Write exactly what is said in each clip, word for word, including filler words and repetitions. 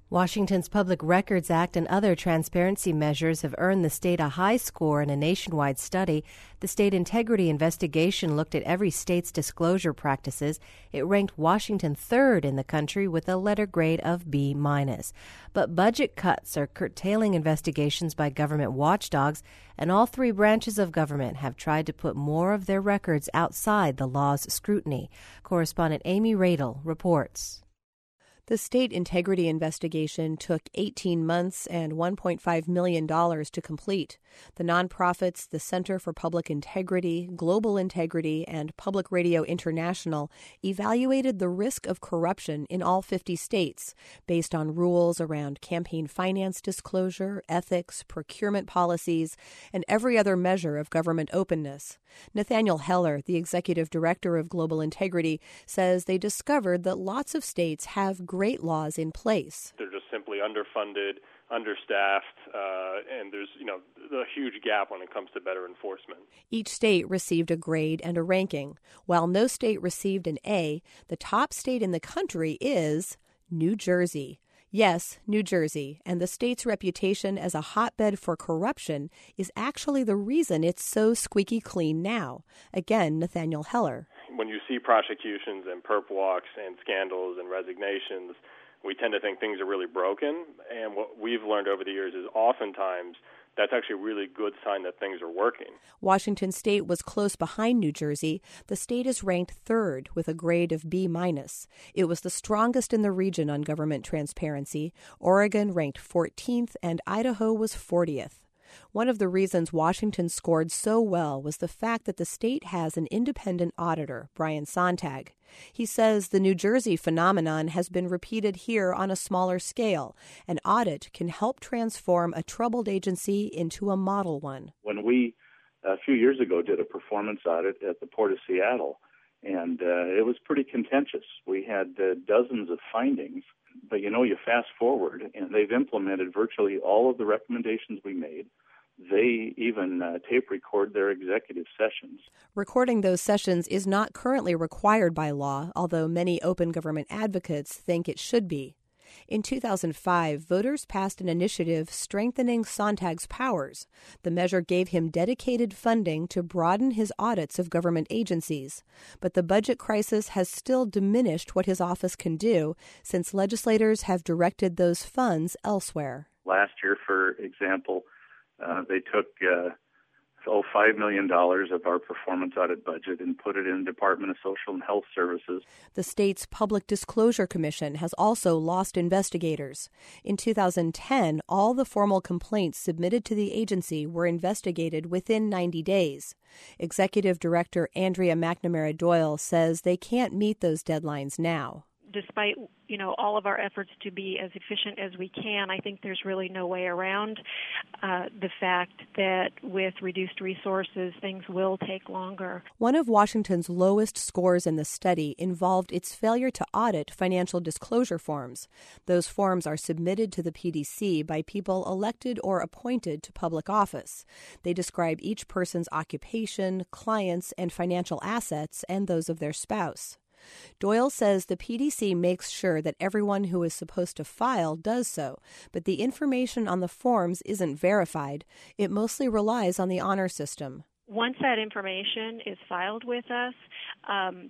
Washington's Public Records Act and other transparency measures have earned the state a high score in a nationwide study. The state integrity investigation looked at every state's disclosure practices. It ranked Washington third in the country with a letter grade of B minus. But budget cuts are curtailing investigations by government watchdogs, and all three branches of government have tried to put more of their records outside the law's scrutiny. Correspondent Amy Radel reports. The state integrity investigation took eighteen months and one point five million dollars to complete. The nonprofits, the Center for Public Integrity, Global Integrity, and Public Radio International evaluated the risk of corruption in all fifty states based on rules around campaign finance disclosure, ethics, procurement policies, and every other measure of government openness. Nathaniel Heller, the executive director of Global Integrity, says they discovered that lots of states have great laws in place. They're just simply underfunded, understaffed, uh, and there's, you know, a huge gap when it comes to better enforcement. Each state received a grade and a ranking. While no state received an A, the top state in the country is New Jersey. Yes, New Jersey, and the state's reputation as a hotbed for corruption is actually the reason it's so squeaky clean now. Again, Nathaniel Heller. When you see prosecutions and perp walks and scandals and resignations, we tend to think things are really broken. And what we've learned over the years is oftentimes that's actually a really good sign that things are working. Washington State was close behind New Jersey. The state is ranked third with a grade of B minus. It was the strongest in the region on government transparency. Oregon ranked fourteenth and Idaho was fortieth. One of the reasons Washington scored so well was the fact that the state has an independent auditor, Brian Sontag. He says the New Jersey phenomenon has been repeated here on a smaller scale. An audit can help transform a troubled agency into a model one. When we, a few years ago, did a performance audit at the Port of Seattle, and uh, it was pretty contentious. We had uh, dozens of findings, but, you know, you fast forward, and they've implemented virtually all of the recommendations we made. They even uh, tape record their executive sessions. Recording those sessions is not currently required by law, although many open government advocates think it should be. In two thousand five, voters passed an initiative strengthening Sontag's powers. The measure gave him dedicated funding to broaden his audits of government agencies. But the budget crisis has still diminished what his office can do, since legislators have directed those funds elsewhere. Last year, for example, Uh, they took uh, oh, five million dollars of our performance audit budget and put it in the Department of Social and Health Services. The state's Public Disclosure Commission has also lost investigators. In two thousand ten, all the formal complaints submitted to the agency were investigated within ninety days. Executive Director Andrea McNamara Doyle says they can't meet those deadlines now. Despite, you know, all of our efforts to be as efficient as we can, I think there's really no way around uh, the fact that with reduced resources, things will take longer. One of Washington's lowest scores in the study involved its failure to audit financial disclosure forms. Those forms are submitted to the P D C by people elected or appointed to public office. They describe each person's occupation, clients, and financial assets, and those of their spouse. Doyle says the P D C makes sure that everyone who is supposed to file does so, but the information on the forms isn't verified. It mostly relies on the honor system. Once that information is filed with us, um,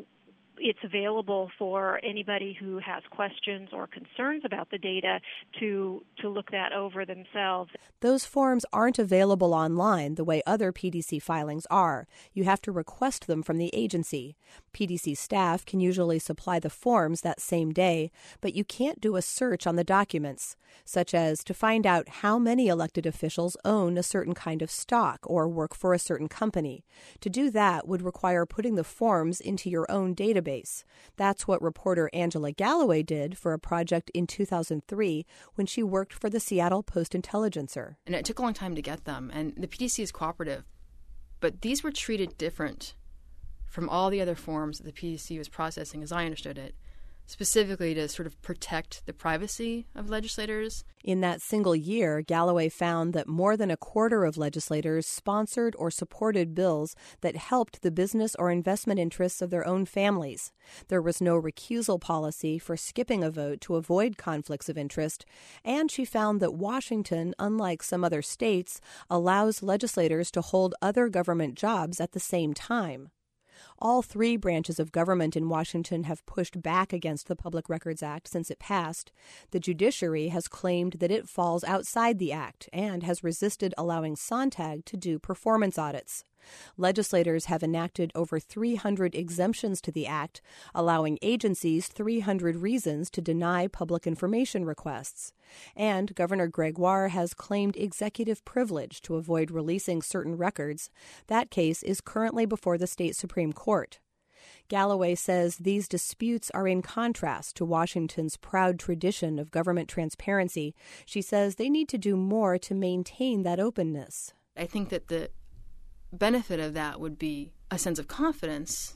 it's available for anybody who has questions or concerns about the data to to look that over themselves. Those forms aren't available online the way other P D C filings are. You have to request them from the agency. P D C staff can usually supply the forms that same day, but you can't do a search on the documents, such as to find out how many elected officials own a certain kind of stock or work for a certain company. To do that would require putting the forms into your own database. That's what reporter Angela Galloway did for a project in two thousand three when she worked for the Seattle Post-Intelligencer. And it took a long time to get them, and the P D C is cooperative. But these were treated different from all the other forms that the P D C was processing, as I understood it. specifically to sort of protect the privacy of legislators. In that single year, Galloway found that more than a quarter of legislators sponsored or supported bills that helped the business or investment interests of their own families. There was no recusal policy for skipping a vote to avoid conflicts of interest, and she found that Washington, unlike some other states, allows legislators to hold other government jobs at the same time. All three branches of government in Washington have pushed back against the Public Records Act since it passed. The judiciary has claimed that it falls outside the act and has resisted allowing Sontag to do performance audits. Legislators have enacted over three hundred exemptions to the act, allowing agencies three hundred reasons to deny public information requests. And Governor Gregoire has claimed executive privilege to avoid releasing certain records. That case is currently before the state Supreme Court. Galloway says these disputes are in contrast to Washington's proud tradition of government transparency. She says they need to do more to maintain that openness. I think that the benefit of that would be a sense of confidence.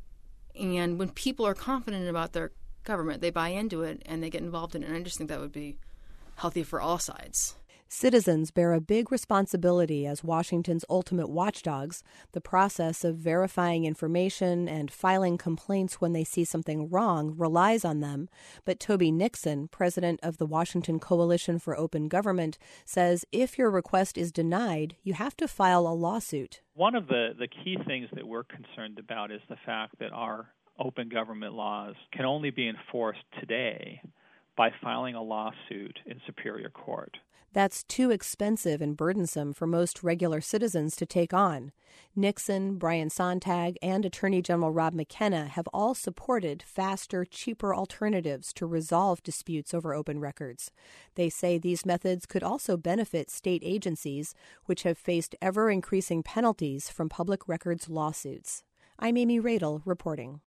And when people are confident about their government, they buy into it and they get involved in it. And I just think that would be healthy for all sides. Citizens bear a big responsibility as Washington's ultimate watchdogs. The process of verifying information and filing complaints when they see something wrong relies on them. But Toby Nixon, president of the Washington Coalition for Open Government, says if your request is denied, you have to file a lawsuit. One of the, the key things that we're concerned about is the fact that our open government laws can only be enforced today by filing a lawsuit in Superior Court. That's too expensive and burdensome for most regular citizens to take on. Nixon, Brian Sontag, and Attorney General Rob McKenna have all supported faster, cheaper alternatives to resolve disputes over open records. They say these methods could also benefit state agencies, which have faced ever-increasing penalties from public records lawsuits. I'm Amy Radel reporting.